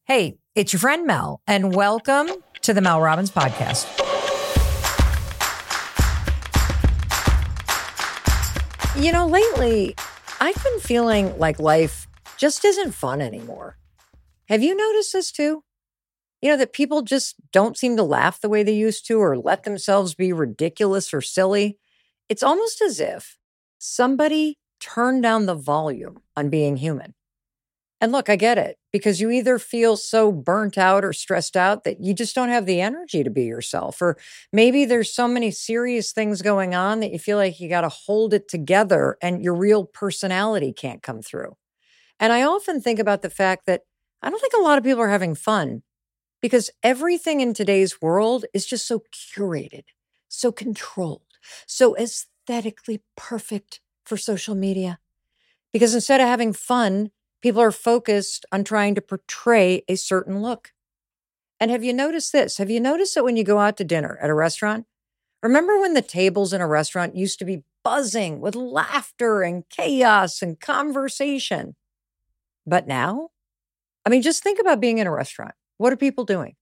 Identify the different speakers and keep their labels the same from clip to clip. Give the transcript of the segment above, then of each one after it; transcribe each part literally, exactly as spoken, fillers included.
Speaker 1: Hey, it's your friend Mel, and welcome to the Mel Robbins Podcast. You know, lately, I've been feeling like life just isn't fun anymore. Have you noticed this too? You know, that people just don't seem to laugh the way they used to or let themselves be ridiculous or silly. It's almost as if somebody turned down the volume on being human. And look, I get it, because you either feel so burnt out or stressed out that you just don't have the energy to be yourself. Or maybe there's so many serious things going on that you feel like you got to hold it together and your real personality can't come through. And I often think about the fact that I don't think a lot of people are having fun because everything in today's world is just so curated, so controlled, so aesthetically perfect for social media. Because instead of having fun, people are focused on trying to portray a certain look. And have you noticed this? Have you noticed that when you go out to dinner at a restaurant, remember when the tables in a restaurant used to be buzzing with laughter and chaos and conversation? But now, I mean, just think about being in a restaurant. What are people doing?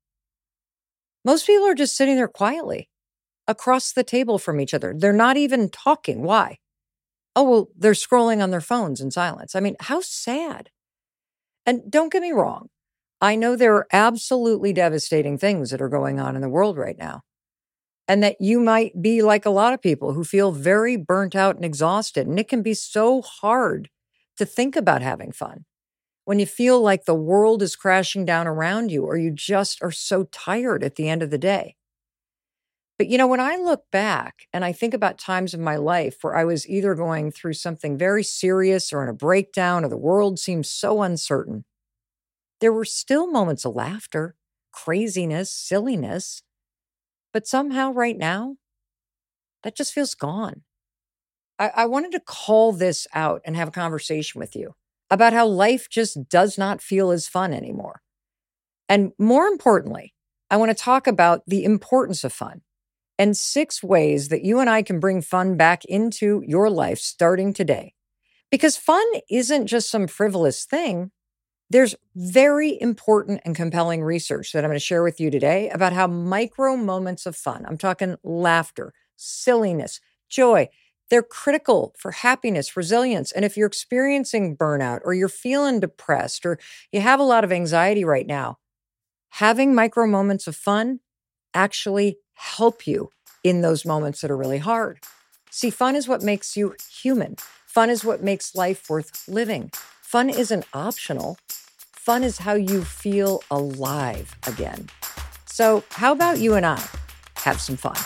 Speaker 1: Most people are just sitting there quietly across the table from each other. They're not even talking. Why? Oh, well, they're scrolling on their phones in silence. I mean, how sad. And don't get me wrong. I know there are absolutely devastating things that are going on in the world right now. And that you might be like a lot of people who feel very burnt out and exhausted. And it can be so hard to think about having fun when you feel like the world is crashing down around you or you just are so tired at the end of the day. But, you know, when I look back and I think about times in my life where I was either going through something very serious or in a breakdown or the world seemed so uncertain, there were still moments of laughter, craziness, silliness. But somehow right now, that just feels gone. I, I wanted to call this out and have a conversation with you about how life just does not feel as fun anymore. And more importantly, I want to talk about the importance of fun. And six ways that you and I can bring fun back into your life starting today. Because fun isn't just some frivolous thing. There's very important and compelling research that I'm going to share with you today about how micro moments of fun, I'm talking laughter, silliness, joy, they're critical for happiness, resilience. And if you're experiencing burnout or you're feeling depressed or you have a lot of anxiety right now, having micro moments of fun actually help you in those moments that are really hard. See, fun is what makes you human. Fun is what makes life worth living. Fun isn't optional. Fun is how you feel alive again. So how about you and I have some fun?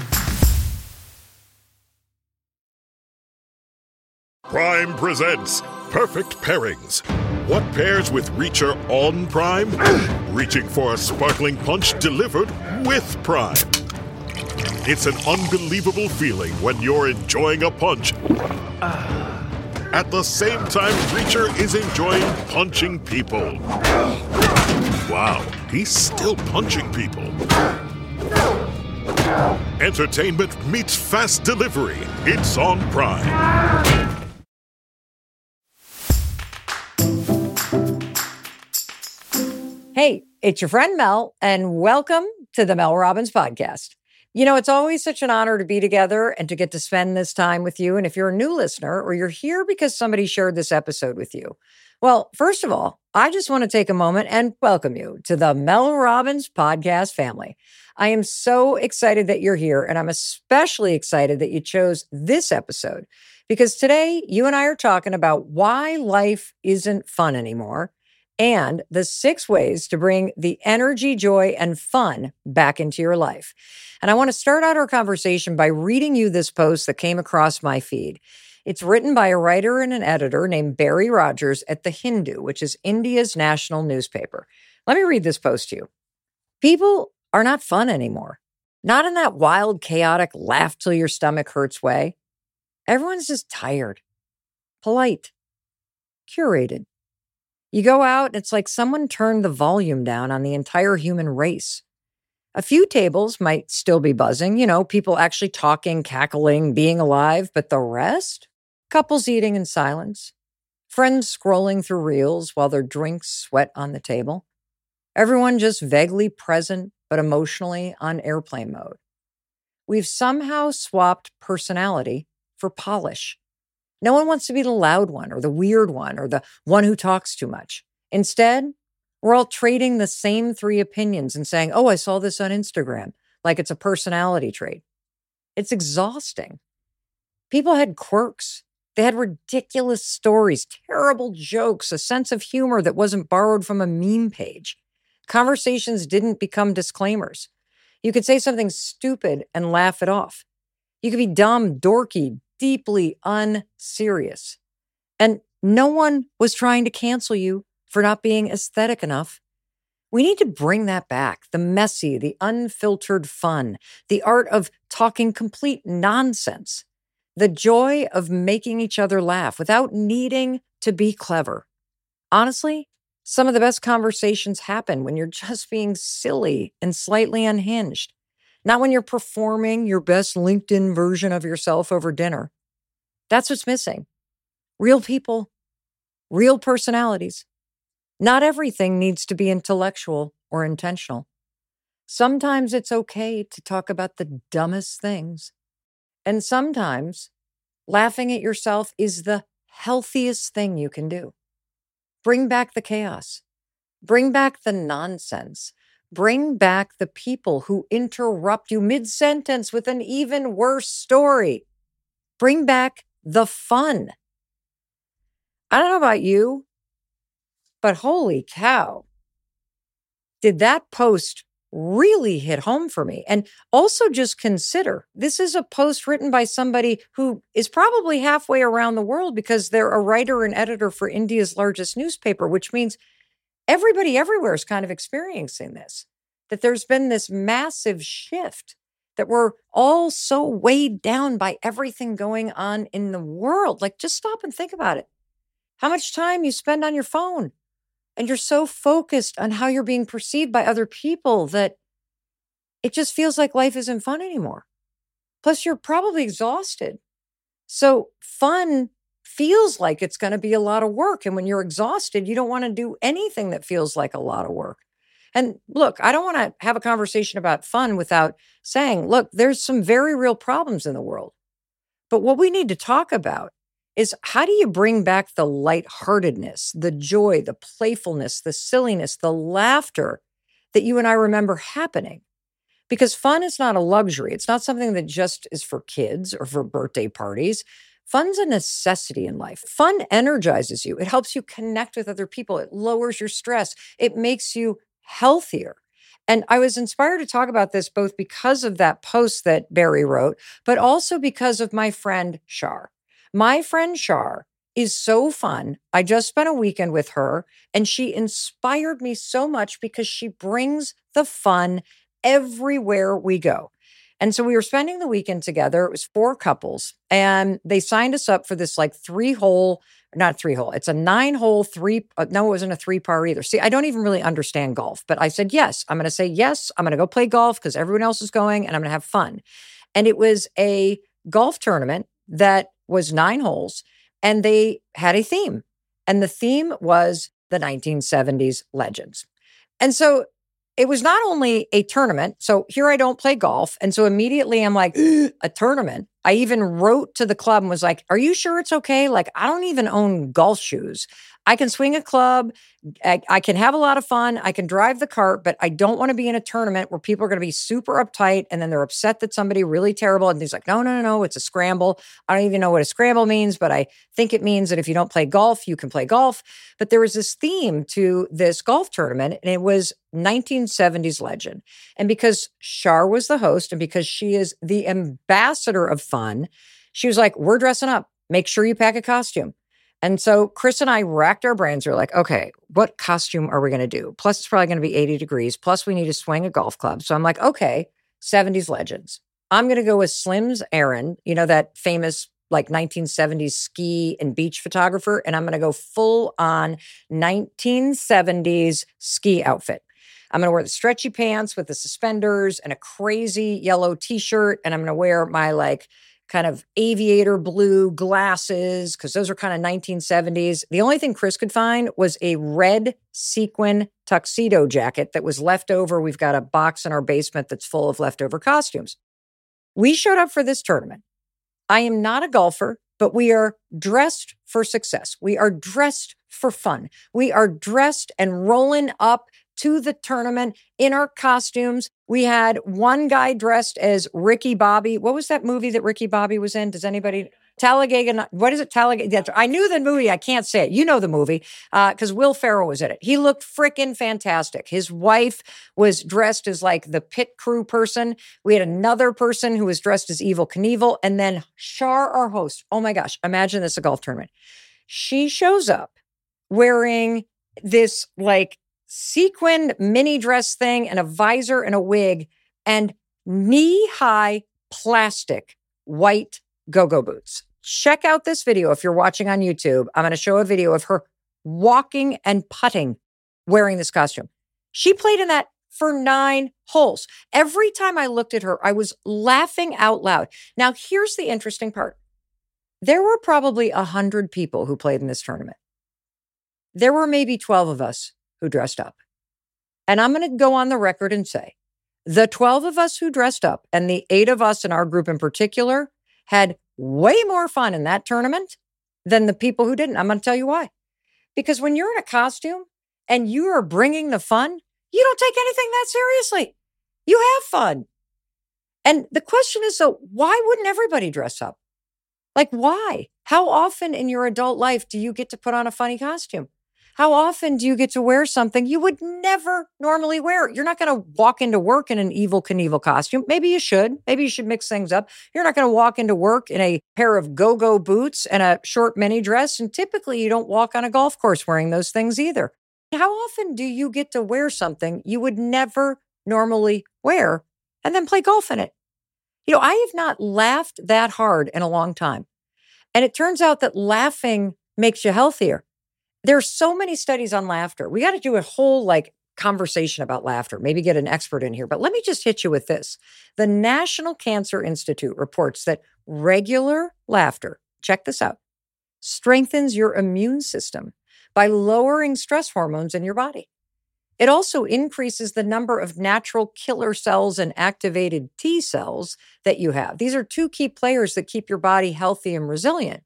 Speaker 2: Prime presents Perfect Pairings. What pairs with Reacher on Prime? Reaching for a sparkling punch delivered with Prime. It's an unbelievable feeling when you're enjoying a punch at the same time Reacher is enjoying punching people. Wow, he's still punching people. Entertainment meets fast delivery. It's on Prime.
Speaker 1: Hey, it's your friend Mel, and welcome to the Mel Robbins Podcast. You know, it's always such an honor to be together and to get to spend this time with you. And if you're a new listener or you're here because somebody shared this episode with you, well, first of all, I just want to take a moment and welcome you to the Mel Robbins Podcast family. I am so excited that you're here, and I'm especially excited that you chose this episode because today you and I are talking about why life isn't fun anymore and the six ways to bring the energy, joy, and fun back into your life. And I want to start out our conversation by reading you this post that came across my feed. It's written by a writer and an editor named Barry Rogers at The Hindu, which is India's national newspaper. Let me read this post to you. People are not fun anymore. Not in that wild, chaotic, laugh till your stomach hurts way. Everyone's just tired, polite, curated. You go out, it's like someone turned the volume down on the entire human race. A few tables might still be buzzing, you know, people actually talking, cackling, being alive, but the rest? Couples eating in silence, friends scrolling through reels while their drinks sweat on the table. Everyone just vaguely present, but emotionally on airplane mode. We've somehow swapped personality for polish. No one wants to be the loud one or the weird one or the one who talks too much. Instead, we're all trading the same three opinions and saying, oh, I saw this on Instagram, like it's a personality trait. It's exhausting. People had quirks. They had ridiculous stories, terrible jokes, a sense of humor that wasn't borrowed from a meme page. Conversations didn't become disclaimers. You could say something stupid and laugh it off. You could be dumb, dorky, deeply unserious. And no one was trying to cancel you for not being aesthetic enough. We need to bring that back. The messy, the unfiltered fun, the art of talking complete nonsense, the joy of making each other laugh without needing to be clever. Honestly, some of the best conversations happen when you're just being silly and slightly unhinged, not when you're performing your best LinkedIn version of yourself over dinner. That's what's missing. Real people, real personalities. Not everything needs to be intellectual or intentional. Sometimes it's okay to talk about the dumbest things. And sometimes laughing at yourself is the healthiest thing you can do. Bring back the chaos. Bring back the nonsense. Bring back the people who interrupt you mid-sentence with an even worse story. Bring back the fun. I don't know about you, but holy cow, did that post really hit home for me? And also just consider, this is a post written by somebody who is probably halfway around the world because they're a writer and editor for India's largest newspaper, which means everybody everywhere is kind of experiencing this, that there's been this massive shift, that we're all so weighed down by everything going on in the world. Like, just stop and think about it. How much time you spend on your phone, and you're so focused on how you're being perceived by other people that it just feels like life isn't fun anymore. Plus, you're probably exhausted. So fun feels like it's going to be a lot of work. And when you're exhausted, you don't want to do anything that feels like a lot of work. And look, I don't want to have a conversation about fun without saying, look, there's some very real problems in the world. But what we need to talk about is, how do you bring back the lightheartedness, the joy, the playfulness, the silliness, the laughter that you and I remember happening? Because fun is not a luxury. It's not something that just is for kids or for birthday parties. Fun's a necessity in life. Fun energizes you. It helps you connect with other people. It lowers your stress. It makes you healthier. And I was inspired to talk about this both because of that post that Barry wrote, but also because of my friend Shar. My friend Shar is so fun. I just spent a weekend with her, and she inspired me so much because she brings the fun everywhere we go. And so we were spending the weekend together. It was four couples, and they signed us up for this like three hole, not three hole. It's a nine hole three. Uh, no, it wasn't a three par either. See, I don't even really understand golf, but I said, yes, I'm going to say yes. I'm going to go play golf because everyone else is going, and I'm going to have fun. And it was a golf tournament that was nine holes, and they had a theme. And the theme was the nineteen seventies legends. And so it was not only a tournament. So here I don't play golf. And so immediately I'm like, a tournament. I even wrote to the club and was like, are you sure it's okay? Like, I don't even own golf shoes. I can swing a club. I, I can have a lot of fun. I can drive the cart, but I don't want to be in a tournament where people are going to be super uptight and then they're upset that somebody really terrible. And he's like, no, no, no, no, it's a scramble. I don't even know what a scramble means, but I think it means that if you don't play golf, you can play golf. But there was this theme to this golf tournament, and it was nineteen seventies legend. And because Shar was the host and because she is the ambassador of fun, she was like, we're dressing up. Make sure you pack a costume. And so Chris and I racked our brains. We were like, okay, what costume are we going to do? Plus, it's probably going to be eighty degrees. Plus, we need to swing a golf club. So I'm like, okay, seventies legends. I'm going to go with Slim's Aaron, you know, that famous like nineteen seventies ski and beach photographer. And I'm going to go full on nineteen seventies ski outfit. I'm going to wear the stretchy pants with the suspenders and a crazy yellow t-shirt. And I'm going to wear my like kind of aviator blue glasses, because those are kind of nineteen seventies. The only thing Chris could find was a red sequin tuxedo jacket that was left over. We've got a box in our basement that's full of leftover costumes. We showed up for this tournament. I am not a golfer, but we are dressed for success. We are dressed for fun. We are dressed and rolling up to the tournament in our costumes. We had one guy dressed as Ricky Bobby. What was that movie that Ricky Bobby was in? Does anybody? Talladega. What is it? Talladega. I knew the movie. I can't say it. You know the movie because uh, Will Ferrell was in it. He looked freaking fantastic. His wife was dressed as like the pit crew person. We had another person who was dressed as Evel Knievel. And then Shar, our host. Oh my gosh. Imagine this, a golf tournament. She shows up wearing this like sequined mini dress thing and a visor and a wig and knee-high plastic white go-go boots. Check out this video if you're watching on YouTube. I'm going to show a video of her walking and putting wearing this costume. She played in that for nine holes. Every time I looked at her, I was laughing out loud. Now, here's the interesting part. There were probably one hundred people who played in this tournament. There were maybe twelve of us who dressed up. And I'm going to go on the record and say, the twelve of us who dressed up and the eight of us in our group in particular had way more fun in that tournament than the people who didn't. I'm going to tell you why. Because when you're in a costume and you are bringing the fun, you don't take anything that seriously. You have fun. And the question is, so why wouldn't everybody dress up? Like, why? How often in your adult life do you get to put on a funny costume? How often do you get to wear something you would never normally wear? You're not going to walk into work in an Evel Knievel costume. Maybe you should. Maybe you should mix things up. You're not going to walk into work in a pair of go-go boots and a short mini dress. And typically you don't walk on a golf course wearing those things either. How often do you get to wear something you would never normally wear and then play golf in it? You know, I have not laughed that hard in a long time. And it turns out that laughing makes you healthier. There are so many studies on laughter. We got to do a whole like conversation about laughter, maybe get an expert in here. But let me just hit you with this. The National Cancer Institute reports that regular laughter, check this out, strengthens your immune system by lowering stress hormones in your body. It also increases the number of natural killer cells and activated T cells that you have. These are two key players that keep your body healthy and resilient.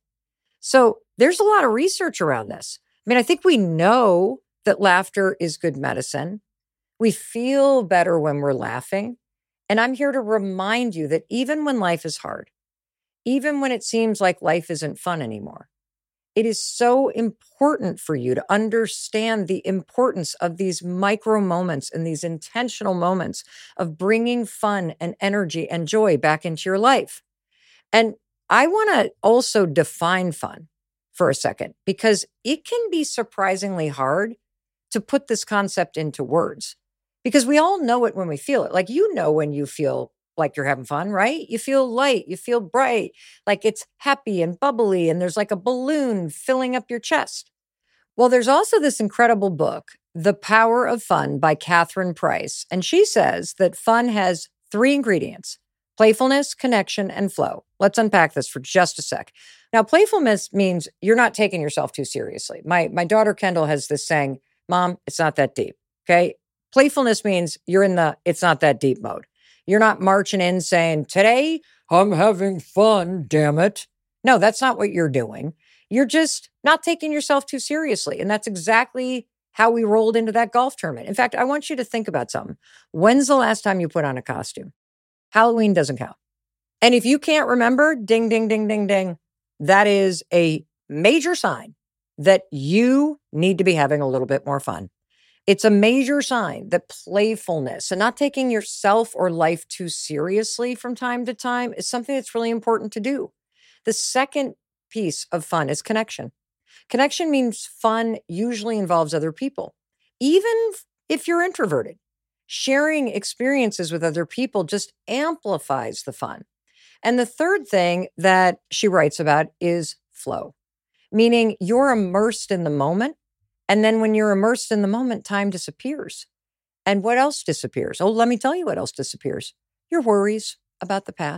Speaker 1: So there's a lot of research around this. I mean, I think we know that laughter is good medicine. We feel better when we're laughing. And I'm here to remind you that even when life is hard, even when it seems like life isn't fun anymore, it is so important for you to understand the importance of these micro moments and these intentional moments of bringing fun and energy and joy back into your life. And I want to also define fun for a second, because it can be surprisingly hard to put this concept into words, because we all know it when we feel it. Like, you know, when you feel like you're having fun, right? You feel light, you feel bright, like it's happy and bubbly, and there's like a balloon filling up your chest. Well, there's also this incredible book, The Power of Fun by Catherine Price. And she says that fun has three ingredients: playfulness, connection, and flow. Let's unpack this for just a sec. Now, playfulness means you're not taking yourself too seriously. My, my daughter Kendall has this saying, Mom, it's not that deep, okay? Playfulness means you're in the it's not that deep mode. You're not marching in saying, today I'm having fun, damn it. No, that's not what you're doing. You're just not taking yourself too seriously. And that's exactly how we rolled into that golf tournament. In fact, I want you to think about something. When's the last time you put on a costume? Halloween doesn't count. And if you can't remember, ding, ding, ding, ding, ding, that is a major sign that you need to be having a little bit more fun. It's a major sign that playfulness and not taking yourself or life too seriously from time to time is something that's really important to do. The second piece of fun is connection. Connection means fun usually involves other people, even if you're introverted. Sharing experiences with other people just amplifies the fun. And the third thing that she writes about is flow, meaning you're immersed in the moment. And then when you're immersed in the moment, time disappears. And what else disappears? Oh, let me tell you what else disappears. Your worries about the past.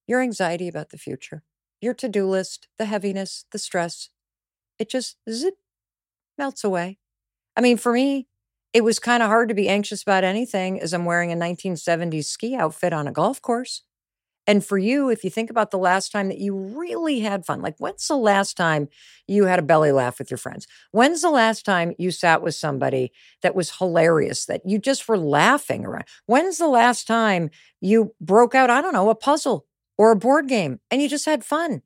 Speaker 1: your anxiety about the future, your to-do list, the heaviness, the stress, it just zip, melts away. I mean, for me, it was kind of hard to be anxious about anything as I'm wearing a nineteen seventies ski outfit on a golf course. And for you, if you think about the last time that you really had fun, like when's the last time you had a belly laugh with your friends? When's the last time you sat with somebody that was hilarious, that you just were laughing around? When's the last time you broke out, I don't know, a puzzle or a board game and you just had fun?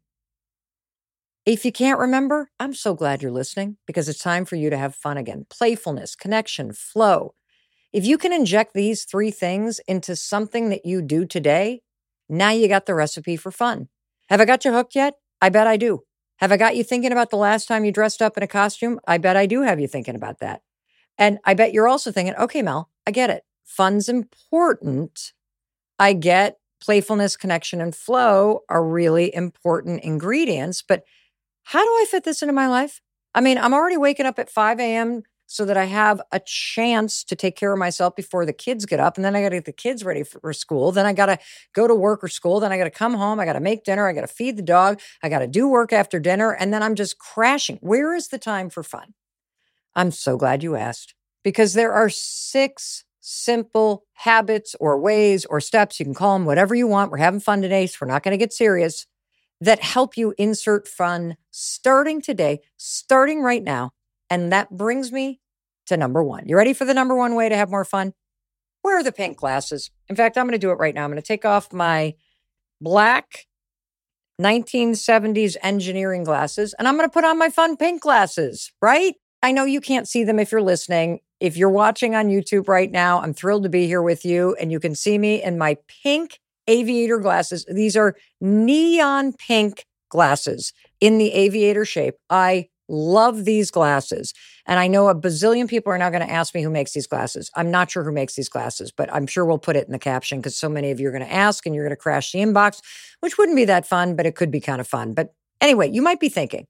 Speaker 1: If you can't remember, I'm so glad you're listening because it's time for you to have fun again. Playfulness, connection, flow. If you can inject these three things into something that you do today, now you got the recipe for fun. Have I got you hooked yet? I bet I do. Have I got you thinking about the last time you dressed up in a costume? I bet I do have you thinking about that. And I bet you're also thinking, okay, Mel, I get it. Fun's important. I get playfulness, connection, and flow are really important ingredients, but how do I fit this into my life? I mean, I'm already waking up at five a.m. so that I have a chance to take care of myself before the kids get up. And then I got to get the kids ready for school. Then I got to go to work or school. Then I got to come home. I got to make dinner. I got to feed the dog. I got to do work after dinner. And then I'm just crashing. Where is the time for fun? I'm so glad you asked, because there are six simple habits or ways or steps. You can call them whatever you want. We're having fun today, so we're not going to get serious, that help you insert fun starting today, starting right now. And that brings me to number one. You ready for the number one way to have more fun? Wear the pink glasses. In fact, I'm going to do it right now. I'm going to take off my black nineteen seventies engineering glasses, and I'm going to put on my fun pink glasses, right? I know you can't see them if you're listening. If you're watching on YouTube right now, I'm thrilled to be here with you, and you can see me in my pink aviator glasses. These are neon pink glasses in the aviator shape. I love these glasses. And I know a bazillion people are now going to ask me who makes these glasses. I'm not sure who makes these glasses, but I'm sure we'll put it in the caption because so many of you are going to ask and you're going to crash the inbox, which wouldn't be that fun, but it could be kind of fun. But anyway, you might be thinking,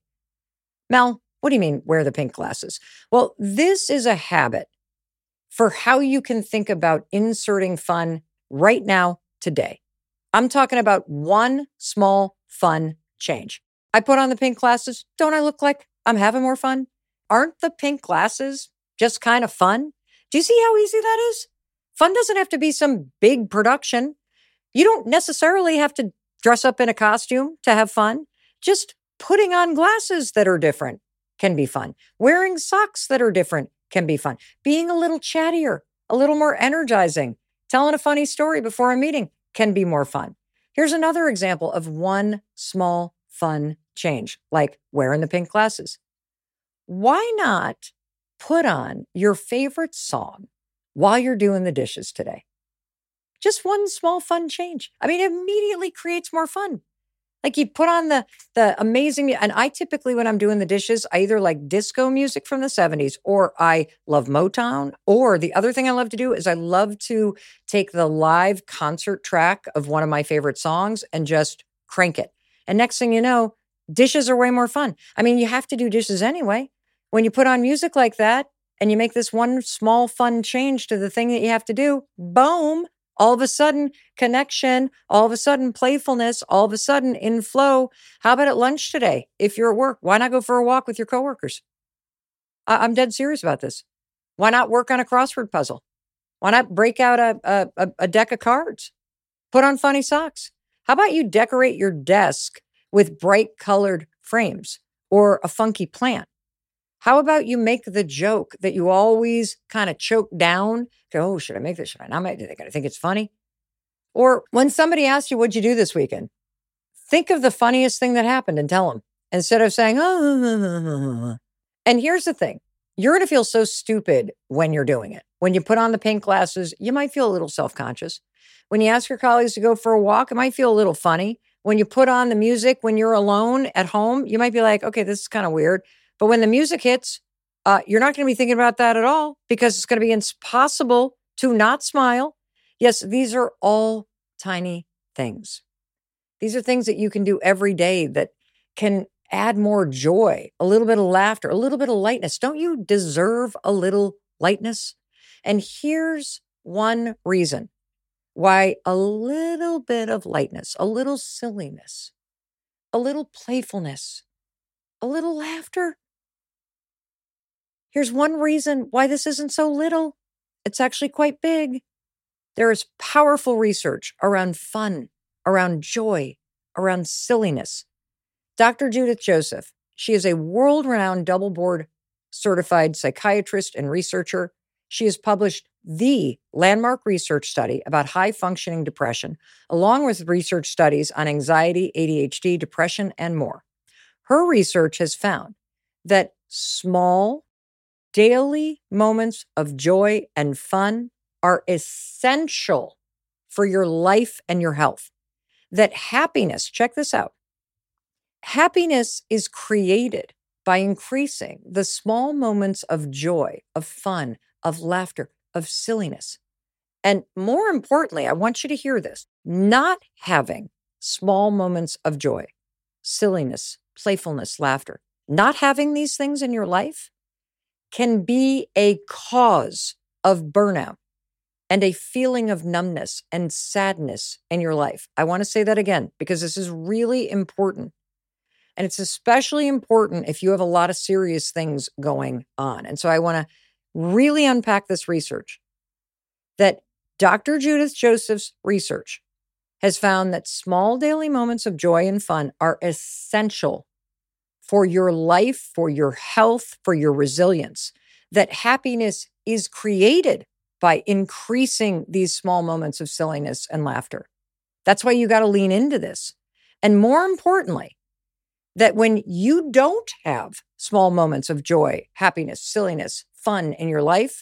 Speaker 1: Mel, what do you mean wear the pink glasses? Well, this is a habit for how you can think about inserting fun right now, today. I'm talking about one small fun change. I put on the pink glasses. Don't I look like I'm having more fun? Aren't the pink glasses just kind of fun? Do you see how easy that is? Fun doesn't have to be some big production. You don't necessarily have to dress up in a costume to have fun. Just putting on glasses that are different can be fun. Wearing socks that are different can be fun. Being a little chattier, a little more energizing, telling a funny story before a meeting can be more fun. Here's another example of one small fun change, like wearing the pink glasses. Why not put on your favorite song while you're doing the dishes today? Just one small fun change. I mean, it immediately creates more fun. Like you put on the the amazing, and I typically, when I'm doing the dishes, I either like disco music from the seventies, or I love Motown, or the other thing I love to do is I love to take the live concert track of one of my favorite songs and just crank it. And next thing you know, dishes are way more fun. I mean, you have to do dishes anyway. When you put on music like that and you make this one small fun change to the thing that you have to do, boom, all of a sudden connection, all of a sudden playfulness, all of a sudden in flow. How about at lunch today? If you're at work, why not go for a walk with your coworkers? I- I'm dead serious about this. Why not work on a crossword puzzle? Why not break out a, a, a deck of cards? Put on funny socks. How about you decorate your desk with bright colored frames or a funky plant? How about you make the joke that you always kind of choke down? Go, oh, should I make this? Should I not make it? Are they going to think it's funny? Or when somebody asks you, what'd you do this weekend? Think of the funniest thing that happened and tell them instead of saying, oh. And here's the thing. You're going to feel so stupid when you're doing it. When you put on the pink glasses, you might feel a little self-conscious. When you ask your colleagues to go for a walk, it might feel a little funny. When you put on the music when you're alone at home, you might be like, okay, this is kind of weird. But when the music hits, uh, you're not going to be thinking about that at all because it's going to be impossible to not smile. Yes, these are all tiny things. These are things that you can do every day that can add more joy, a little bit of laughter, a little bit of lightness. Don't you deserve a little lightness? And here's one reason why a little bit of lightness, a little silliness, a little playfulness, a little laughter. Here's one reason why this isn't so little. It's actually quite big. There is powerful research around fun, around joy, around silliness. Doctor Judith Joseph, she is a world-renowned double-board certified psychiatrist and researcher. She has published the landmark research study about high-functioning depression, along with research studies on anxiety, A D H D, depression, and more. Her research has found that small, daily moments of joy and fun are essential for your life and your health. That happiness, check this out, happiness is created by increasing the small moments of joy, of fun, of laughter, of silliness. And more importantly, I want you to hear this, not having small moments of joy, silliness, playfulness, laughter, not having these things in your life can be a cause of burnout and a feeling of numbness and sadness in your life. I want to say that again, because this is really important. And it's especially important if you have a lot of serious things going on. And so I want to really unpack this research that Doctor Judith Joseph's research has found that small daily moments of joy and fun are essential for your life, for your health, for your resilience, that happiness is created by increasing these small moments of silliness and laughter. That's why you got to lean into this. And more importantly, that when you don't have small moments of joy, happiness, silliness, fun in your life,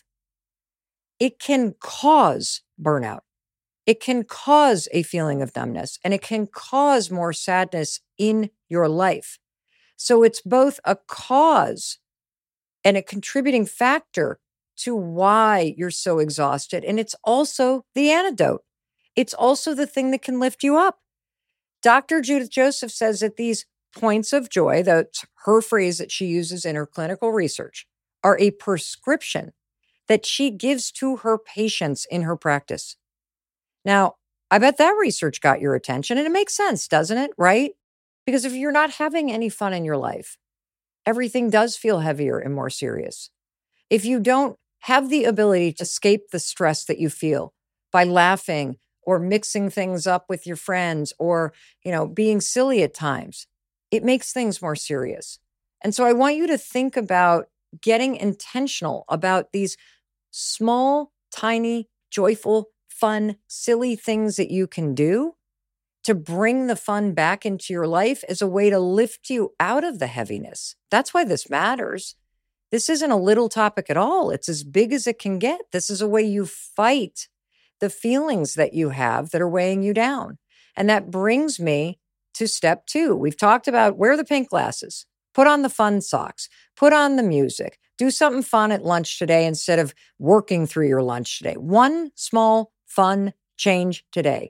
Speaker 1: it can cause burnout. It can cause a feeling of numbness, and it can cause more sadness in your life. So it's both a cause and a contributing factor to why you're so exhausted. And it's also the antidote. It's also the thing that can lift you up. Doctor Judith Joseph says that these points of joy, that's her phrase that she uses in her clinical research, are a prescription that she gives to her patients in her practice. Now, I bet that research got your attention, and it makes sense, doesn't it? Right? Because if you're not having any fun in your life, everything does feel heavier and more serious. If you don't have the ability to escape the stress that you feel by laughing or mixing things up with your friends or, you know, being silly at times, it makes things more serious. And so I want you to think about getting intentional about these small, tiny, joyful, fun, silly things that you can do to bring the fun back into your life as a way to lift you out of the heaviness. That's why this matters. This isn't a little topic at all. It's as big as it can get. This is a way you fight the feelings that you have that are weighing you down. And that brings me to step two. We've talked about wear the pink glasses, put on the fun socks, put on the music, do something fun at lunch today instead of working through your lunch today. One small, fun change today.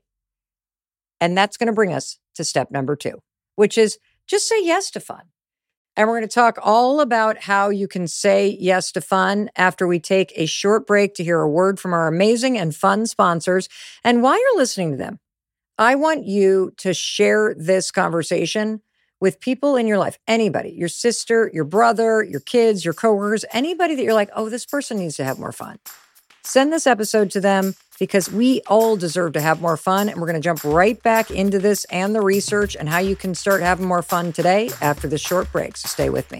Speaker 1: And that's going to bring us to step number two, which is just say yes to fun. And we're going to talk all about how you can say yes to fun after we take a short break to hear a word from our amazing and fun sponsors. And while you're listening to them, I want you to share this conversation with people in your life, anybody, your sister, your brother, your kids, your coworkers, anybody that you're like, oh, this person needs to have more fun. Send this episode to them because we all deserve to have more fun. And we're going to jump right back into this and the research and how you can start having more fun today after this short break. So stay with me.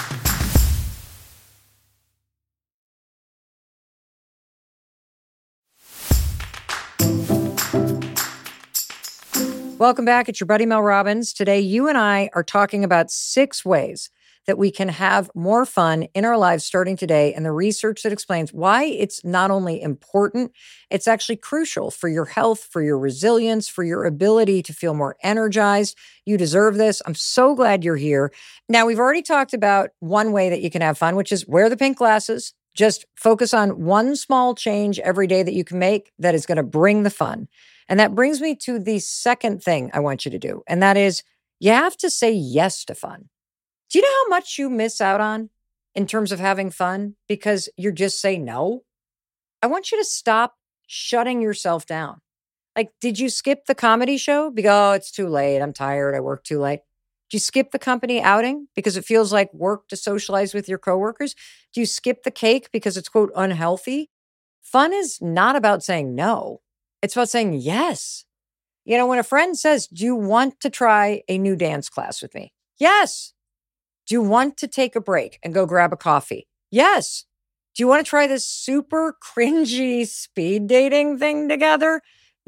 Speaker 1: Welcome back. It's your buddy Mel Robbins. Today, you and I are talking about six ways that we can have more fun in our lives starting today, and the research that explains why it's not only important, it's actually crucial for your health, for your resilience, for your ability to feel more energized. You deserve this. I'm so glad you're here. Now, we've already talked about one way that you can have fun, which is wear the pink glasses. Just focus on one small change every day that you can make that is going to bring the fun. And that brings me to the second thing I want you to do, and that is you have to say yes to fun. Do you know how much you miss out on in terms of having fun because you just say no? I want you to stop shutting yourself down. Like, did you skip the comedy show? Because, oh, it's too late. I'm tired. I work too late. Do you skip the company outing because it feels like work to socialize with your coworkers? Do you skip the cake because it's, quote, unhealthy? Fun is not about saying no. It's about saying yes. You know, when a friend says, do you want to try a new dance class with me? Yes. Do you want to take a break and go grab a coffee? Yes. Do you want to try this super cringy speed dating thing together?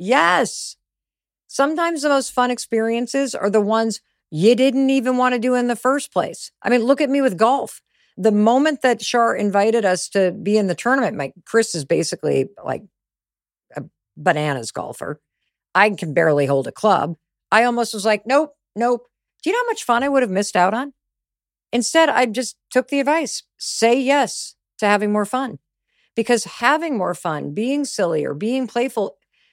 Speaker 1: Yes. Sometimes the most fun experiences are the ones you didn't even want to do in the first place. I mean, look at me with golf. The moment that Shar invited us to be in the tournament, my Chris is basically like a bananas golfer. I can barely hold a club. I almost was like, nope, nope. Do you know how much fun I would have missed out on? Instead, I just took the advice, say yes to having more fun. Because having more fun, being silly or being playful,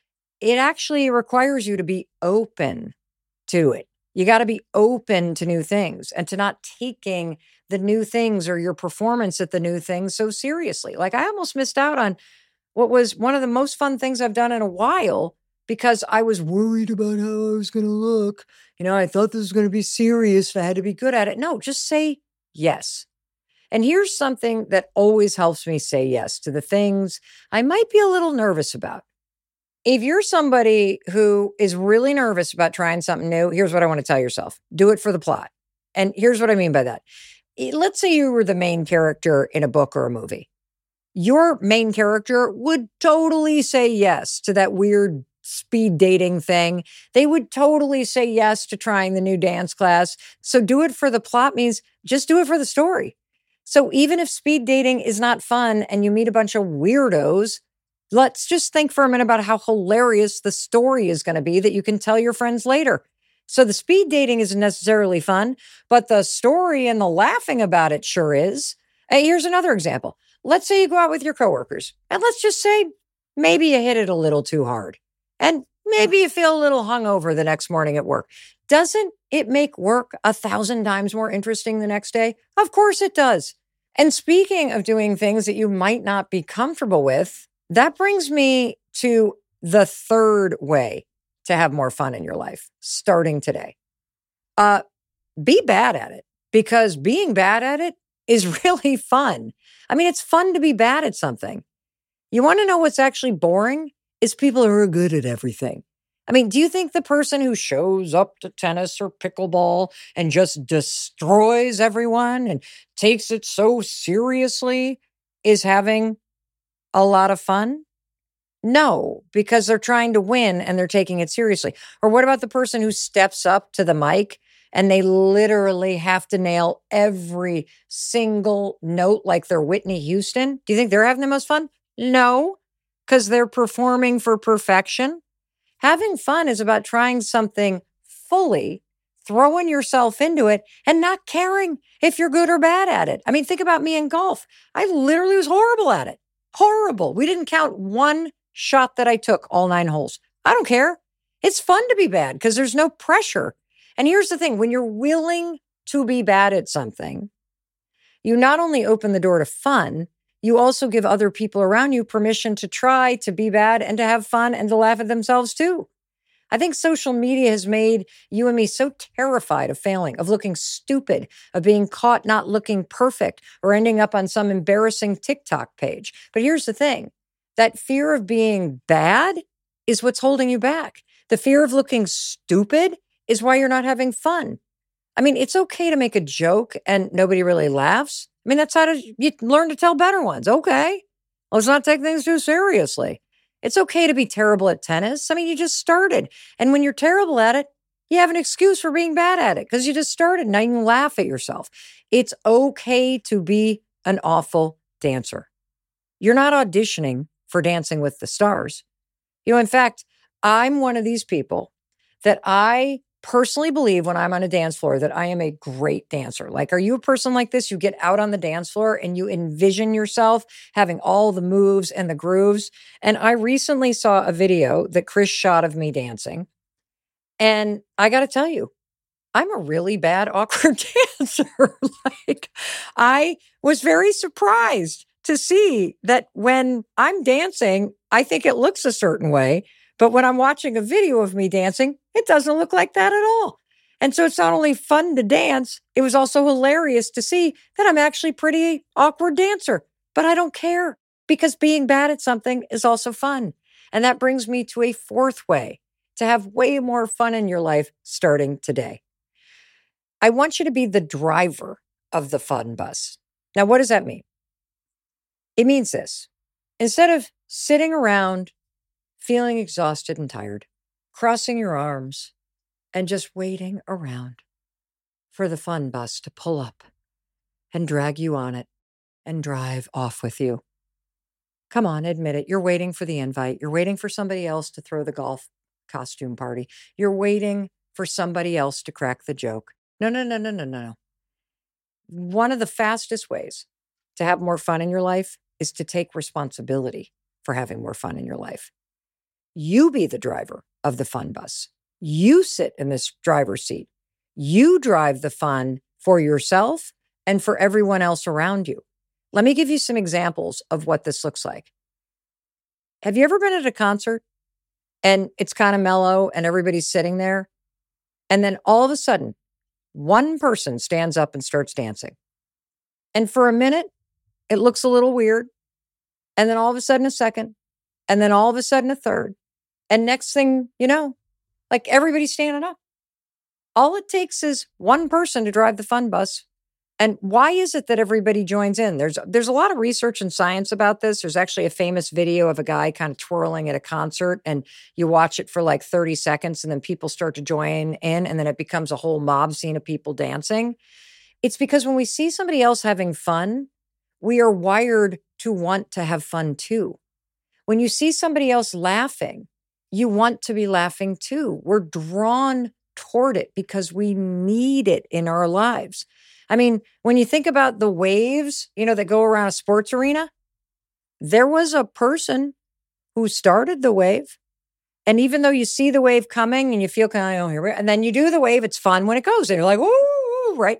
Speaker 1: it actually requires you to be open to it. You got to be open to new things and to not taking the new things or your performance at the new things so seriously. Like I almost missed out on what was one of the most fun things I've done in a while because I was worried about how I was going to look. You know, I thought this was going to be serious and I had to be good at it. No, just say yes. And here's something that always helps me say yes to the things I might be a little nervous about. If you're somebody who is really nervous about trying something new, here's what I want to tell yourself. Do it for the plot. And here's what I mean by that. Let's say you were the main character in a book or a movie. Your main character would totally say yes to that weird speed dating thing. They would totally say yes to trying the new dance class. So do it for the plot means just do it for the story. So even if speed dating is not fun and you meet a bunch of weirdos, let's just think for a minute about how hilarious the story is going to be that you can tell your friends later. So the speed dating isn't necessarily fun, but the story and the laughing about it sure is. Hey, here's another example. Let's say you go out with your coworkers, and let's just say maybe you hit it a little too hard, and maybe you feel a little hungover the next morning at work. Doesn't it make work a thousand times more interesting the next day? Of course it does. And speaking of doing things that you might not be comfortable with, that brings me to the third way to have more fun in your life, starting today. Uh, be bad at it, because being bad at it is really fun. I mean, it's fun to be bad at something. You want to know what's actually boring? Is people who are good at everything. I mean, do you think the person who shows up to tennis or pickleball and just destroys everyone and takes it so seriously is having a lot of fun? No, because they're trying to win and they're taking it seriously. Or what about the person who steps up to the mic and they literally have to nail every single note like they're Whitney Houston? Do you think they're having the most fun? No, because they're performing for perfection. Having fun is about trying something fully, throwing yourself into it, and not caring if you're good or bad at it. I mean, think about me in golf. I literally was horrible at it. Horrible. We didn't count one shot that I took all nine holes. I don't care. It's fun to be bad because there's no pressure. And here's the thing. When you're willing to be bad at something, you not only open the door to fun, you also give other people around you permission to try to be bad and to have fun and to laugh at themselves too. I think social media has made you and me so terrified of failing, of looking stupid, of being caught not looking perfect or ending up on some embarrassing TikTok page. But here's the thing. That fear of being bad is what's holding you back. The fear of looking stupid is why you're not having fun. I mean, it's okay to make a joke and nobody really laughs. I mean, that's how to, you learn to tell better ones. Okay. Let's not take things too seriously. It's okay to be terrible at tennis. I mean, you just started. And when you're terrible at it, you have an excuse for being bad at it because you just started. Now you can laugh at yourself. It's okay to be an awful dancer. You're not auditioning for Dancing with the Stars. You know, in fact, I'm one of these people that I personally believe when I'm on a dance floor that I am a great dancer. Like, are you a person like this? You get out on the dance floor and you envision yourself having all the moves and the grooves. And I recently saw a video that Chris shot of me dancing. And I got to tell you, I'm a really bad, awkward dancer. Like, I was very surprised to see that when I'm dancing, I think it looks a certain way. But when I'm watching a video of me dancing, it doesn't look like that at all. And so it's not only fun to dance, it was also hilarious to see that I'm actually a pretty awkward dancer. But I don't care because being bad at something is also fun. And that brings me to a fourth way to have way more fun in your life starting today. I want you to be the driver of the fun bus. Now, what does that mean? It means this. Instead of sitting around feeling exhausted and tired, crossing your arms, and just waiting around for the fun bus to pull up and drag you on it and drive off with you. Come on, admit it. You're waiting for the invite. You're waiting for somebody else to throw the golf costume party. You're waiting for somebody else to crack the joke. No, no, no, no, no, no, no. One of the fastest ways to have more fun in your life is to take responsibility for having more fun in your life. You be the driver of the fun bus. You sit in this driver's seat. You drive the fun for yourself and for everyone else around you. Let me give you some examples of what this looks like. Have you ever been at a concert and it's kind of mellow and everybody's sitting there? And then all of a sudden, one person stands up and starts dancing. And for a minute, it looks a little weird. And then all of a sudden, a second. And then all of a sudden, a third. And next thing you know, like everybody's standing up. All it takes is one person to drive the fun bus. And why is it that everybody joins in? There's there's a lot of research and science about this. There's actually a famous video of a guy kind of twirling at a concert, and you watch it for like thirty seconds, and then people start to join in, and then it becomes a whole mob scene of people dancing. It's because when we see somebody else having fun, we are wired to want to have fun too. When you see somebody else laughing, you want to be laughing too. We're drawn toward it because we need it in our lives. I mean, when you think about the waves, you know, that go around a sports arena, there was a person who started the wave. And even though you see the wave coming and you feel kind of, oh, here, and then you do the wave, it's fun when it goes. And you're like, ooh, right?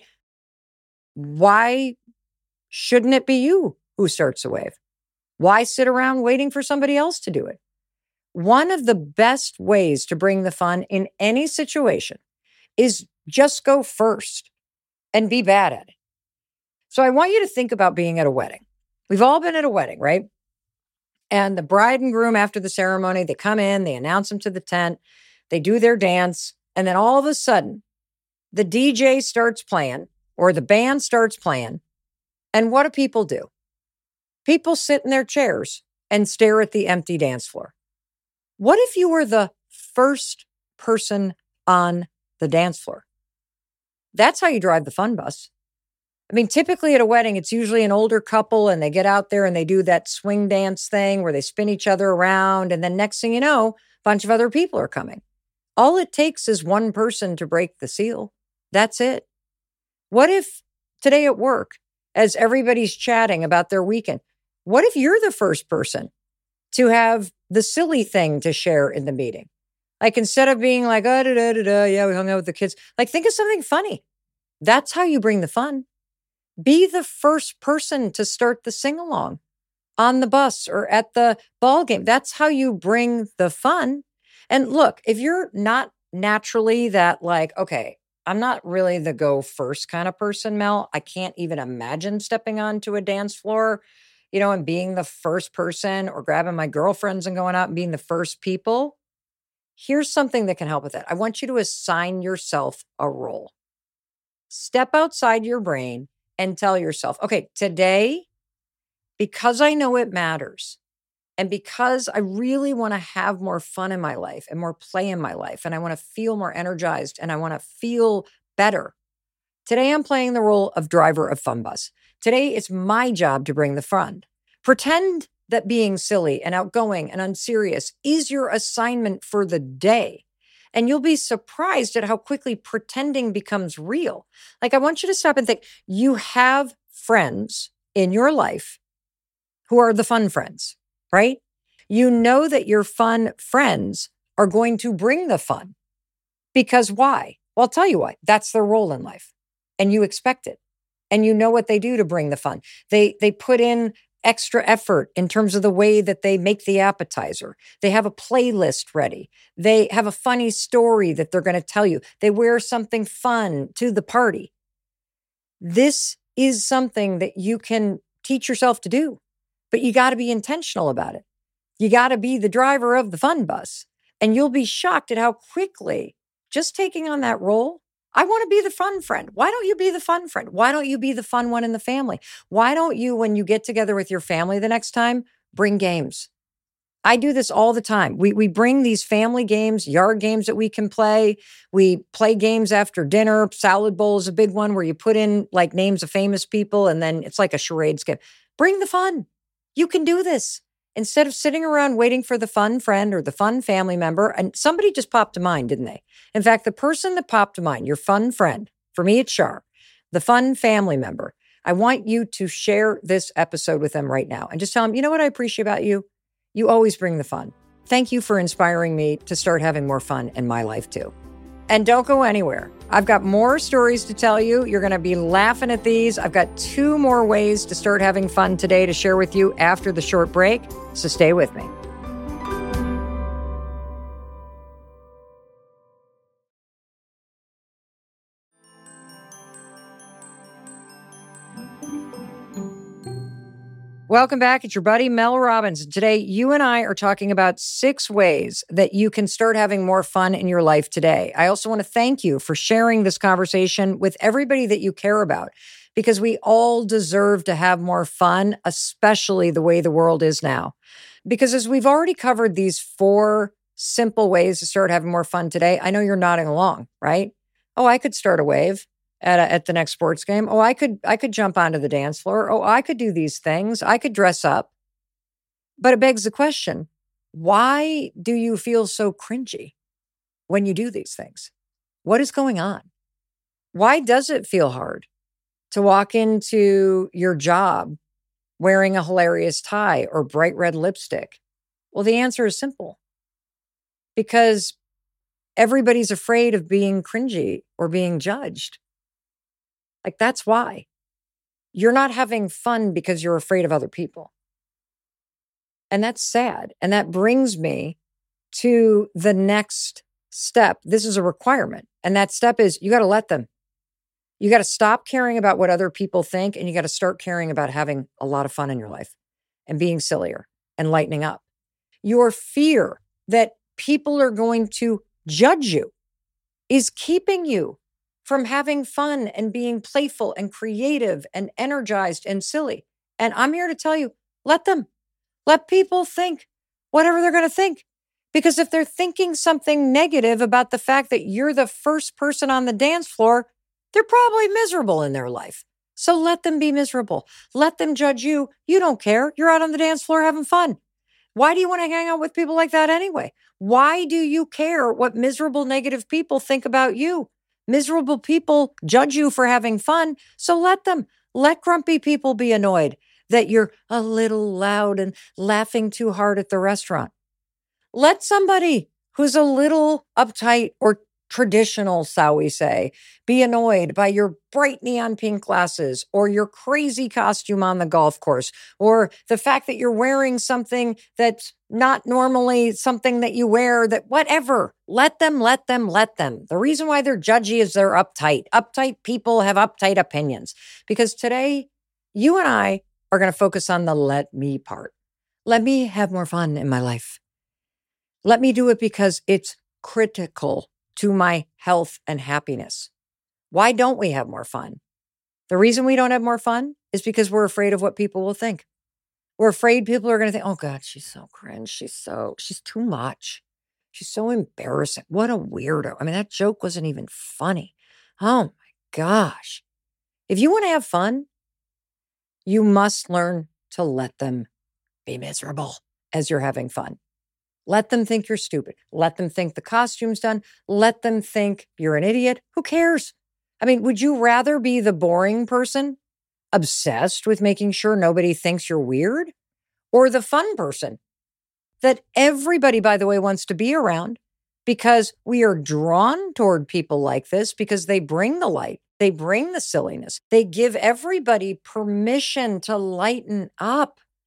Speaker 1: Why shouldn't it be you who starts the wave? Why sit around waiting for somebody else to do it? One of the best ways to bring the fun in any situation is just go first and be bad at it. So I want you to think about being at a wedding. We've all been at a wedding, right? And the bride and groom, after the ceremony, they come in, they announce them to the tent, they do their dance, and then all of a sudden, the D J starts playing or the band starts playing. And what do people do? People sit in their chairs and stare at the empty dance floor. What if you were the first person on the dance floor? That's how you drive the fun bus. I mean, typically at a wedding, it's usually an older couple and they get out there and they do that swing dance thing where they spin each other around. And then next thing you know, a bunch of other people are coming. All it takes is one person to break the seal. That's it. What if today at work, as everybody's chatting about their weekend, what if you're the first person to have the silly thing to share in the meeting? Like instead of being like, oh, da, da, da, da, yeah, we hung out with the kids. Like think of something funny. That's how you bring the fun. Be the first person to start the sing-along on the bus or at the ball game. That's how you bring the fun. And look, if you're not naturally that like, okay, I'm not really the go first kind of person, Mel. I can't even imagine stepping onto a dance floor, you know, and being the first person or grabbing my girlfriends and going out and being the first people. Here's something that can help with that. I want you to assign yourself a role. Step outside your brain and tell yourself, okay, today, because I know it matters, and because I really want to have more fun in my life and more play in my life, and I want to feel more energized and I want to feel better, today I'm playing the role of driver of Fun Bus. Today it's my job to bring the fun. Pretend that being silly and outgoing and unserious is your assignment for the day. And you'll be surprised at how quickly pretending becomes real. Like, I want you to stop and think, you have friends in your life who are the fun friends, right? You know that your fun friends are going to bring the fun. Because why? Well, I'll tell you why. That's their role in life. And you expect it. And you know what they do to bring the fun. They they put in extra effort in terms of the way that they make the appetizer. They have a playlist ready. They have a funny story that they're going to tell you. They wear something fun to the party. This is something that you can teach yourself to do, but you got to be intentional about it. You got to be the driver of the fun bus, and you'll be shocked at how quickly just taking on that role. I want to be the fun friend. Why don't you be the fun friend? Why don't you be the fun one in the family? Why don't you, when you get together with your family the next time, bring games? I do this all the time. We we bring these family games, yard games that we can play. We play games after dinner. Salad bowl is a big one where you put in like names of famous people and then it's like a charades game. Bring the fun. You can do this. Instead of sitting around waiting for the fun friend or the fun family member, and somebody just popped to mind, didn't they? In fact, the person that popped to mind, your fun friend, for me, it's Shar, the fun family member. I want you to share this episode with them right now and just tell them, you know what I appreciate about you? You always bring the fun. Thank you for inspiring me to start having more fun in my life too. And don't go anywhere. I've got more stories to tell you. You're going to be laughing at these. I've got two more ways to start having fun today to share with you after the short break. So stay with me. Welcome back. It's your buddy Mel Robbins. Today, you and I are talking about six ways that you can start having more fun in your life today. I also want to thank you for sharing this conversation with everybody that you care about, because we all deserve to have more fun, especially the way the world is now. Because as we've already covered these four simple ways to start having more fun today, I know you're nodding along, right? Oh, I could start a wave at a, at the next sports game. Oh, I could I could jump onto the dance floor. Oh, I could do these things. I could dress up. But it begs the question, why do you feel so cringy when you do these things? What is going on? Why does it feel hard to walk into your job wearing a hilarious tie or bright red lipstick? Well, the answer is simple. Because everybody's afraid of being cringy or being judged. Like, that's why. You're not having fun because you're afraid of other people. And that's sad. And that brings me to the next step. This is a requirement. And that step is you got to let them. You got to stop caring about what other people think, and you got to start caring about having a lot of fun in your life and being sillier and lightening up. Your fear that people are going to judge you is keeping you from having fun and being playful and creative and energized and silly. And I'm here to tell you, let them. Let people think whatever they're going to think. Because if they're thinking something negative about the fact that you're the first person on the dance floor, they're probably miserable in their life. So let them be miserable. Let them judge you. You don't care. You're out on the dance floor having fun. Why do you want to hang out with people like that anyway? Why do you care what miserable, negative people think about you? Miserable people judge you for having fun, so let them. Let grumpy people be annoyed that you're a little loud and laughing too hard at the restaurant. Let somebody who's a little uptight or traditional, shall we say, be annoyed by your bright neon pink glasses or your crazy costume on the golf course or the fact that you're wearing something that's not normally something that you wear, that whatever. Let them, let them, let them. The reason why they're judgy is they're uptight. Uptight people have uptight opinions. Because today, you and I are going to focus on the let me part. Let me have more fun in my life. Let me do it because it's critical to my health and happiness. Why don't we have more fun? The reason we don't have more fun is because we're afraid of what people will think. We're afraid people are going to think, oh God, she's so cringe. She's so, she's too much. She's so embarrassing. What a weirdo. I mean, that joke wasn't even funny. Oh my gosh. If you want to have fun, you must learn to let them be miserable as you're having fun. Let them think you're stupid. Let them think the costume's done. Let them think you're an idiot. Who cares? I mean, would you rather be the boring person, obsessed with making sure nobody thinks you're weird, or the fun person that everybody, by the way, wants to be around because we are drawn toward people like this because they bring the light. They bring the silliness. They give everybody permission to lighten up.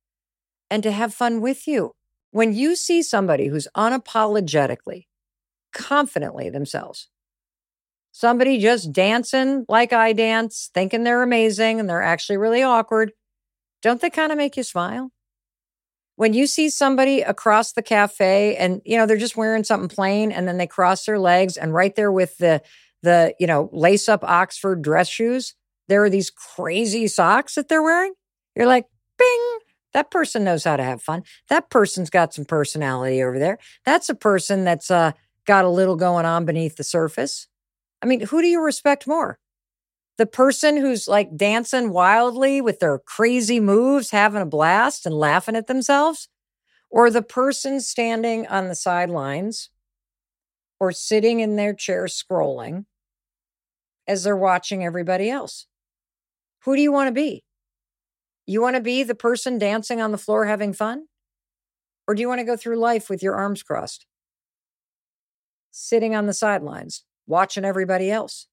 Speaker 1: and to have fun with you. When you see somebody who's unapologetically, confidently themselves, somebody just dancing like I dance, thinking they're amazing and they're actually really awkward, don't they kind of make you smile? When you see somebody across the cafe and, you know, they're just wearing something plain and then they cross their legs and right there with the, the, you know, lace up Oxford dress shoes, there are these crazy socks that they're wearing. You're like, bing, that person knows how to have fun. That person's got some personality over there. That's a person that's uh, got a little going on beneath the surface. I mean, who do you respect more? The person who's like dancing wildly with their crazy moves, having a blast and laughing at themselves? Or the person standing on the sidelines or sitting in their chair scrolling as they're watching everybody else? Who do you want to be? You want to be the person dancing on the floor having fun? Or do you want to go through life with your arms crossed, sitting on the sidelines, watching everybody else?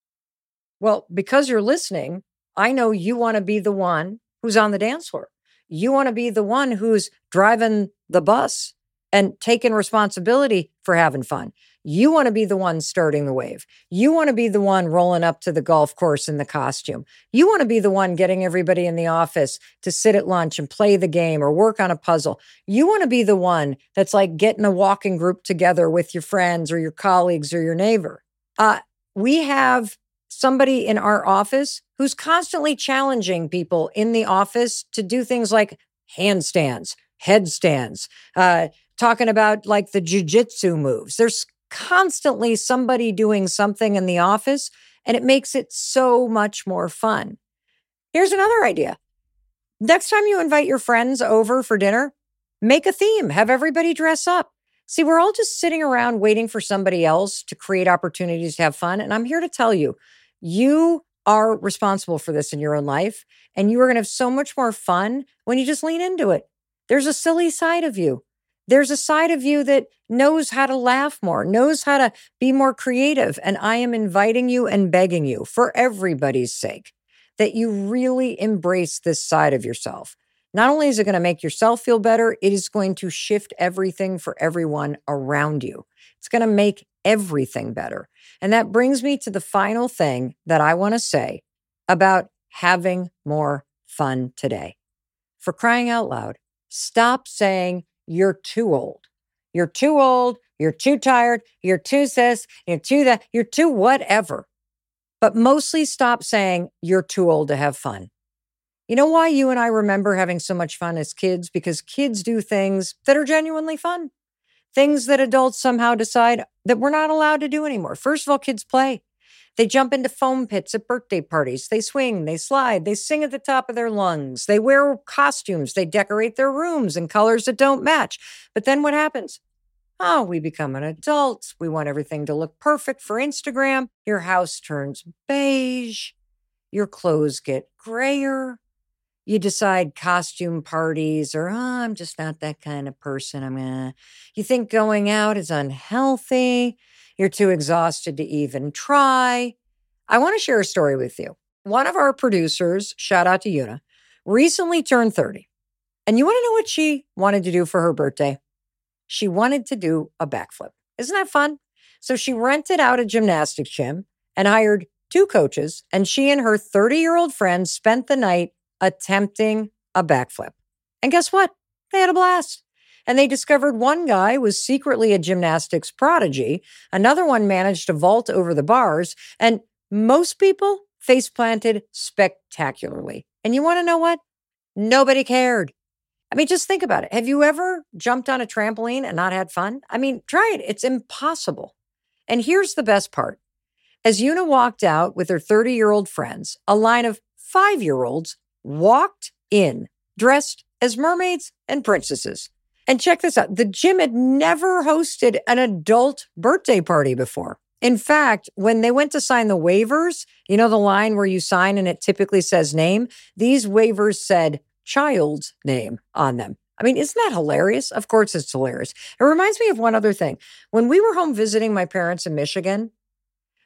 Speaker 1: Well, because you're listening, I know you want to be the one who's on the dance floor. You want to be the one who's driving the bus and taking responsibility for having fun. You want to be the one starting the wave. You want to be the one rolling up to the golf course in the costume. You want to be the one getting everybody in the office to sit at lunch and play the game or work on a puzzle. You want to be the one that's like getting a walking group together with your friends or your colleagues or your neighbor. Uh, we have somebody in our office who's constantly challenging people in the office to do things like handstands, headstands, uh, talking about like the jujitsu moves. There's constantly somebody doing something in the office, and it makes it so much more fun. Here's another idea. Next time you invite your friends over for dinner, make a theme, have everybody dress up. See, we're all just sitting around waiting for somebody else to create opportunities to have fun. And I'm here to tell you, you are responsible for this in your own life, and you are going to have so much more fun when you just lean into it. There's a silly side of you. There's a side of you that knows how to laugh more, knows how to be more creative. And I am inviting you and begging you, for everybody's sake, that you really embrace this side of yourself. Not only is it going to make yourself feel better, it is going to shift everything for everyone around you. It's going to make everything better. And that brings me to the final thing that I want to say about having more fun today. For crying out loud, stop saying you're too old. You're too old. You're too tired. You're too this. You're too that. You're too whatever. But mostly stop saying you're too old to have fun. You know why you and I remember having so much fun as kids? Because kids do things that are genuinely fun. Things that adults somehow decide that we're not allowed to do anymore. First of all, kids play. They jump into foam pits at birthday parties. They swing, they slide, they sing at the top of their lungs. They wear costumes. They decorate their rooms in colors that don't match. But then what happens? Oh, we become an adult. We want everything to look perfect for Instagram. Your house turns beige. Your clothes get grayer. You decide costume parties or, oh, I'm just not that kind of person. I'm gonna, you think going out is unhealthy. You're too exhausted to even try. I want to share a story with you. One of our producers, shout out to Una, recently turned thirty. And you want to know what she wanted to do for her birthday? She wanted to do a backflip. Isn't that fun? So she rented out a gymnastics gym and hired two coaches, and she and her thirty-year-old friend spent the night attempting a backflip. And guess what? They had a blast. And they discovered one guy was secretly a gymnastics prodigy. Another one managed to vault over the bars. And most people face planted spectacularly. And you want to know what? Nobody cared. I mean, just think about it. Have you ever jumped on a trampoline and not had fun? I mean, try it. It's impossible. And here's the best part. As Una walked out with her thirty-year-old friends, a line of five-year-olds walked in, dressed as mermaids and princesses. And check this out. The gym had never hosted an adult birthday party before. In fact, when they went to sign the waivers, you know the line where you sign and it typically says name? These waivers said child's name on them. I mean, isn't that hilarious? Of course it's hilarious. It reminds me of one other thing. When we were home visiting my parents in Michigan,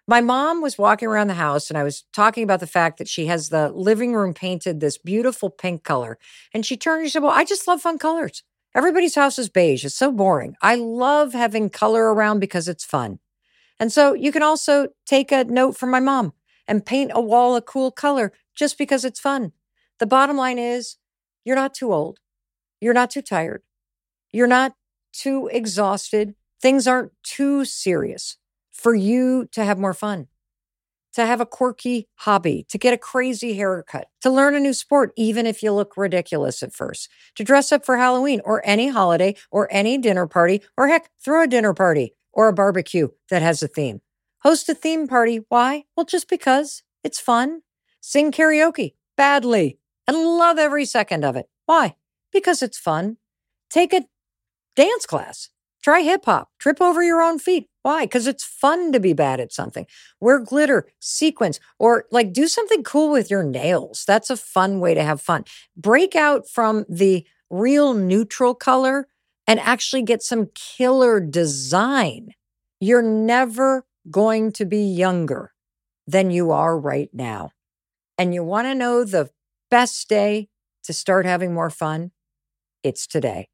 Speaker 1: My mom was walking around the house and I was talking about the fact that she has the living room painted this beautiful pink color. And she turned and she said, well, I just love fun colors. Everybody's house is beige. It's so boring. I love having color around because it's fun. And so you can also take a note from my mom and paint a wall a cool color just because it's fun. The bottom line is you're not too old. You're not too tired. You're not too exhausted. Things aren't too serious for you to have more fun, to have a quirky hobby, to get a crazy haircut, to learn a new sport, even if you look ridiculous at first, to dress up for Halloween or any holiday or any dinner party, or heck, throw a dinner party or a barbecue that has a theme. Host a theme party. Why? Well, just because it's fun. Sing karaoke badly and love every second of it. Why? Because it's fun. Take a dance class. Try hip hop. Trip over your own feet. Why? Because it's fun to be bad at something. Wear glitter, sequins, or like do something cool with your nails. That's a fun way to have fun. Break out from the real neutral color and actually get some killer design. You're never going to be younger than you are right now. And you want to know the best day to start having more fun? It's today.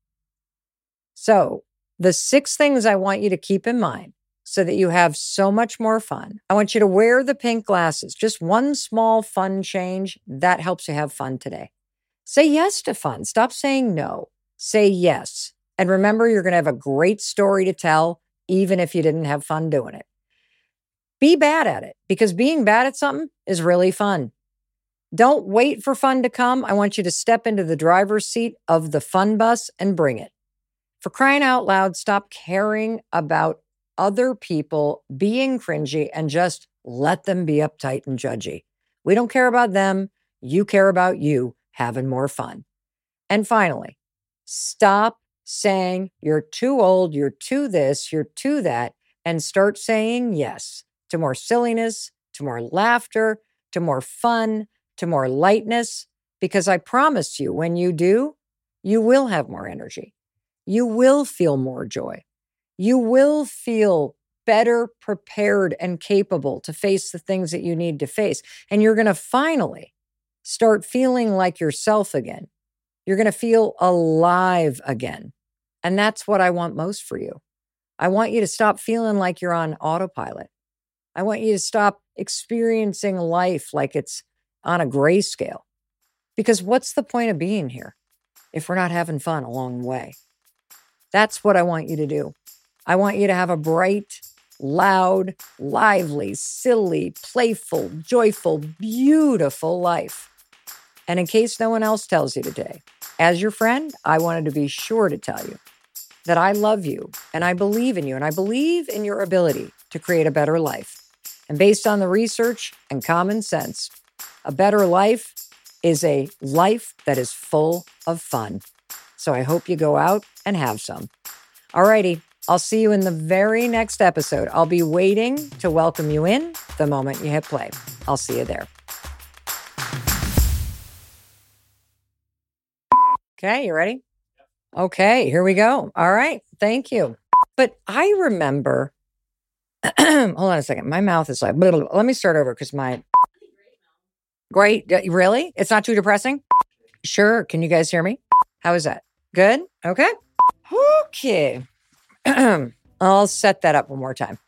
Speaker 1: So the six things I want you to keep in mind so that you have so much more fun. I want you to wear the pink glasses. Just one small fun change that helps you have fun today. Say yes to fun. Stop saying no. Say yes. And remember, you're going to have a great story to tell, even if you didn't have fun doing it. Be bad at it, because being bad at something is really fun. Don't wait for fun to come. I want you to step into the driver's seat of the fun bus and bring it. For crying out loud, stop caring about other people being cringy and just let them be uptight and judgy. We don't care about them. You care about you having more fun. And finally, stop saying you're too old, you're too this, you're too that, and start saying yes to more silliness, to more laughter, to more fun, to more lightness, because I promise you, when you do, you will have more energy. You will feel more joy. You will feel better prepared and capable to face the things that you need to face. And you're going to finally start feeling like yourself again. You're going to feel alive again. And that's what I want most for you. I want you to stop feeling like you're on autopilot. I want you to stop experiencing life like it's on a grayscale. Because what's the point of being here if we're not having fun along the way? That's what I want you to do. I want you to have a bright, loud, lively, silly, playful, joyful, beautiful life. And in case no one else tells you today, as your friend, I wanted to be sure to tell you that I love you and I believe in you and I believe in your ability to create a better life. And based on the research and common sense, a better life is a life that is full of fun. So I hope you go out and have some. All righty. I'll see you in the very next episode. I'll be waiting to welcome you in the moment you hit play. I'll see you there. Okay, you ready? Okay, here we go. All right, thank you. But I remember, hold on a second. My mouth is like, blah, blah, blah. Let me start over because my, great, really? It's not too depressing? Sure, can you guys hear me? How is that? Good? Okay. Okay. I'll set that up one more time.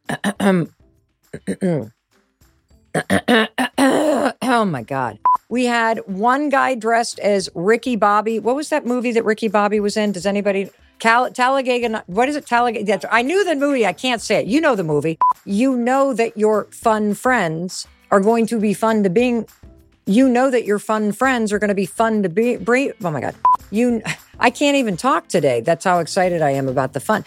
Speaker 1: Oh my God. We had one guy dressed as Ricky Bobby. What was that movie that Ricky Bobby was in? Does anybody? Cal- Talladega. What is it? Talladega. I knew the movie. I can't say it. You know the movie. You know that your fun friends are going to be fun to being. You know that your fun friends are going to be fun to be. Bre- oh my God. You. I can't even talk today. That's how excited I am about the fun.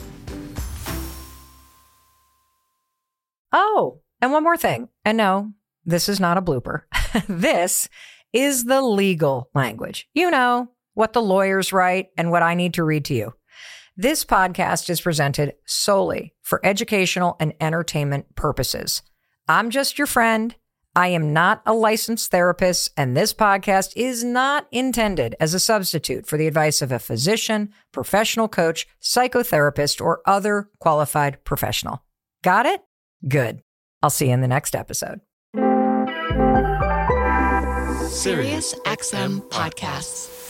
Speaker 1: Oh, and one more thing. And no, this is not a blooper. This is the legal language. You know, what the lawyers write and what I need to read to you. This podcast is presented solely for educational and entertainment purposes. I'm just your friend. I am not a licensed therapist, and this podcast is not intended as a substitute for the advice of a physician, professional coach, psychotherapist, or other qualified professional. Got it? Good. I'll see you in the next episode.
Speaker 3: Sirius X M Podcasts.